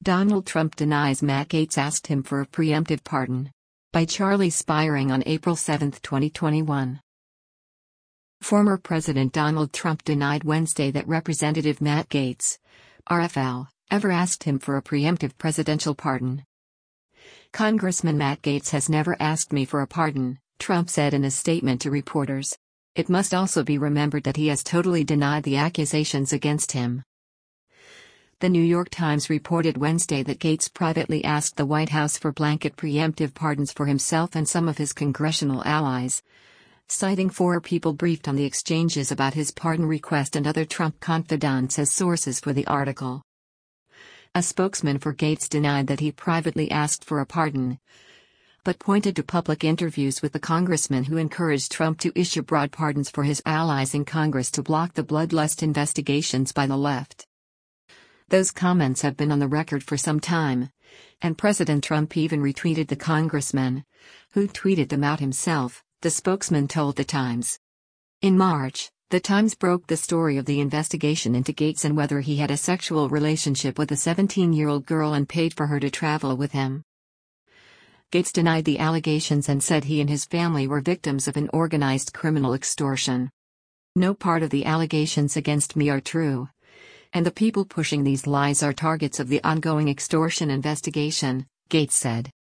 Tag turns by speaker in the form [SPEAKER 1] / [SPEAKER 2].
[SPEAKER 1] Donald Trump denies Matt Gaetz asked him for a preemptive pardon. By Charlie Spiering on April 7, 2021. Former President Donald Trump denied Wednesday that Representative Matt Gaetz, RFL, ever asked him for a preemptive presidential pardon. Congressman Matt Gaetz has never asked me for a pardon, Trump said in a statement to reporters. It must also be remembered that he has totally denied the accusations against him. The New York Times reported Wednesday that Gaetz privately asked the White House for blanket preemptive pardons for himself and some of his congressional allies, citing 4 people briefed on the exchanges about his pardon request and other Trump confidants as sources for the article. A spokesman for Gaetz denied that he privately asked for a pardon, but pointed to public interviews with the congressman who encouraged Trump to issue broad pardons for his allies in Congress to block the bloodlust investigations by the left. Those comments have been on the record for some time, and President Trump even retweeted the congressman, who tweeted them out himself, the spokesman told The Times. In March, The Times broke the story of the investigation into Gaetz and whether he had a sexual relationship with a 17-year-old girl and paid for her to travel with him. Gaetz denied the allegations and said he and his family were victims of an organized criminal extortion. No part of the allegations against me are true, and the people pushing these lies are targets of the ongoing extortion investigation, Gaetz said.